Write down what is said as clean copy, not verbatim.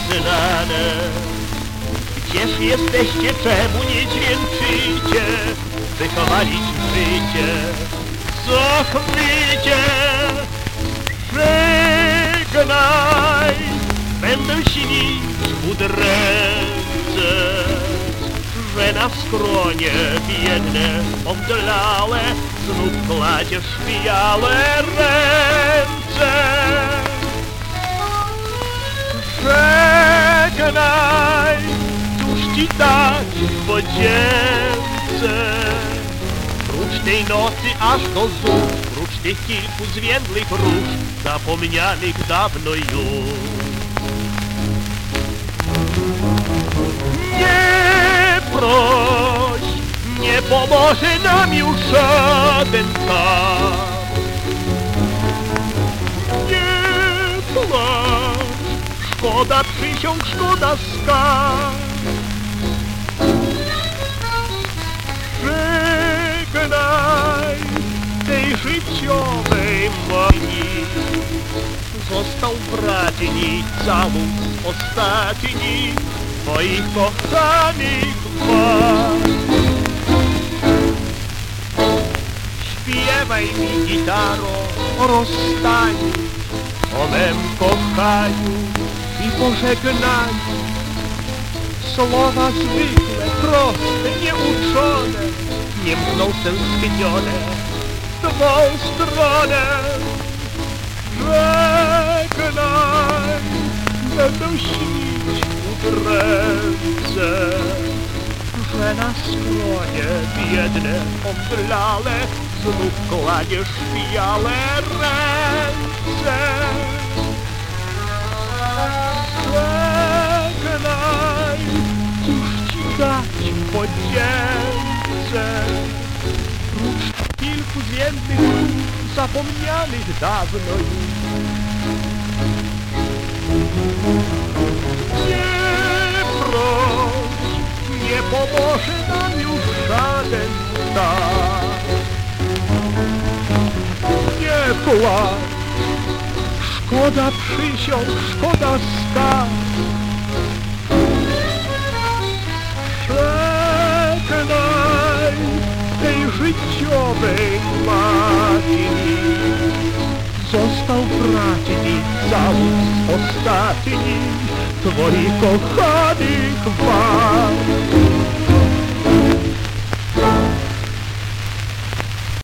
znane. Gdzież jesteście, czemu nie dźwięczycie? Wychowaliśmy życie, zachwycie. Żegnaj, będę śnić udręce, że na skronie biedne, omdlałe, znów kładziesz białe ręce. Żegnaj, cóż ci dać w podzięce? Prócz tej nocy aż do zór, prócz tych kilku zwiędłych róż, zapomnianych dawno już. Nie proś, nie pomoże nam już żaden kar. Nie płacz, szkoda przysiąg, szkoda skarg. Żegnaj tej życiowej magii, został bratni całus ostatni moich kochanych was. Śpiewaj mi, gitaro, o rozstaniu, o mem kochaniu i pożegnaniu. Słowa zwykle, proste, nieuczone, nie mkną tęsknione w twą stronę. Żegnaj, będę śnić udręce, że na skronie biedne, omdlale, znów kładziesz białe ręce. Żegnaj, cóż ci dać w podzięce? Prócz kilku zwiędłych róż, zapomnianych dawno już. Nie proś, nie pomoże nam już żaden dar. Nie płacz, szkoda przysiąg, szkoda skarg. Żegnaj tej życiowej matki, został bratni całus ostatni twoich kochanych was.